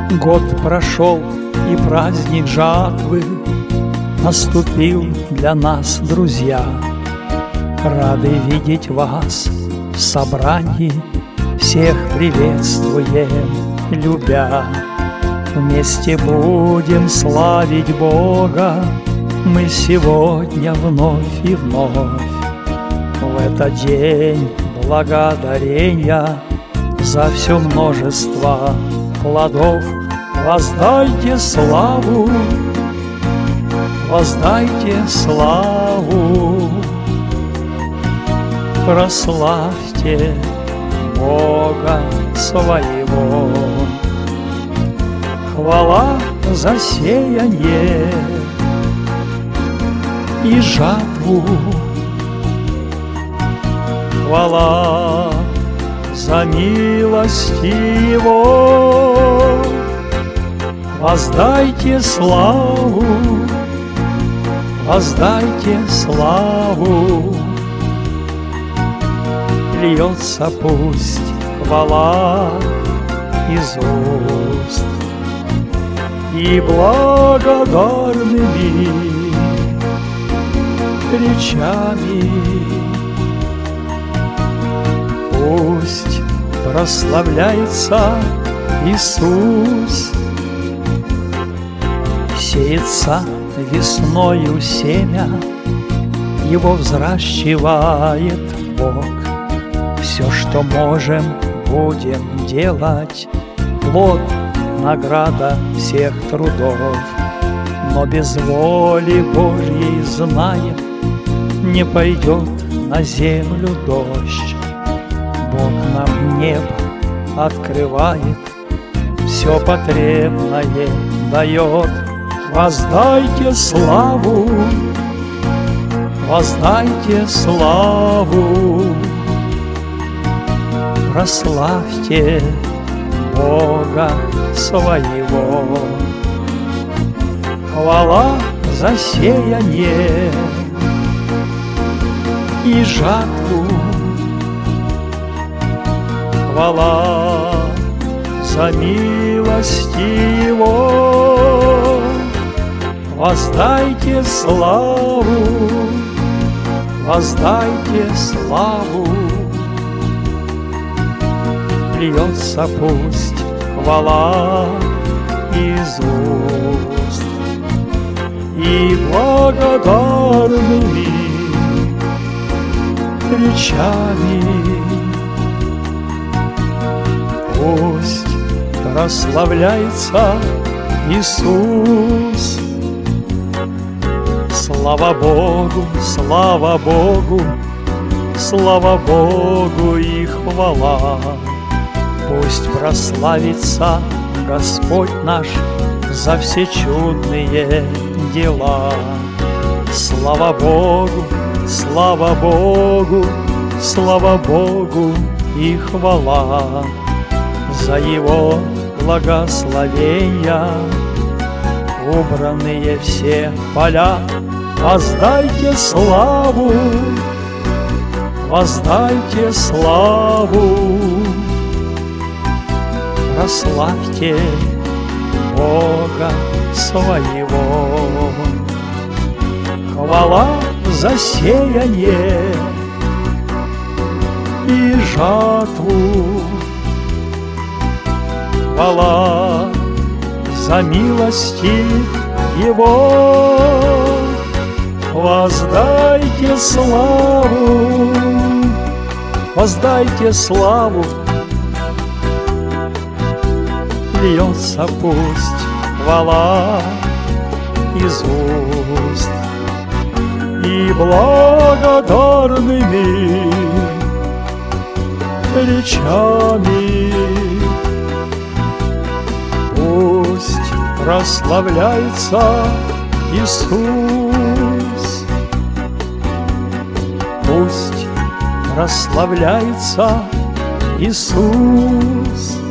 Год прошел, и праздник жатвы наступил для нас, друзья. Рады видеть вас в собрании, всех приветствуем, любя. Вместе будем славить Бога мы сегодня вновь и вновь. В этот день благодарения за все множество плодов воздайте славу, воздайте славу, прославьте Бога своего. Хвала за сеяние и жатву, хвала за милости Его. Воздайте славу, воздайте славу. Льется пусть хвала из уст, и благодарными речами пусть прославляется Иисус. Сеется весною семя, его взращивает Бог. Все, что можем, будем делать, плод, награда всех трудов. Но без воли Божьей, зная, не пойдет на землю дождь. Бог нам небо открывает, все потребное дает. Воздайте славу, воздайте славу, прославьте Бога своего. Хвала за сеяние и жатву, хвала за милости Его. Воздайте славу, воздайте славу. Льется пусть хвала из уст, и благодарными речами пусть прославляется Иисус. Слава Богу, слава Богу, слава Богу и хвала. Пусть прославится Господь наш за все чудные дела. Слава Богу, слава Богу, слава Богу и хвала. За Его благословения убранные все поля. Воздайте славу, воздайте славу, прославьте Бога своего. Хвала за сеяние и жатву, хвала за милости Его. Воздайте славу, воздайте славу. Льется пусть хвала из уст, и благодарными речами пусть прославляется Иисус. Пусть прославляется Иисус.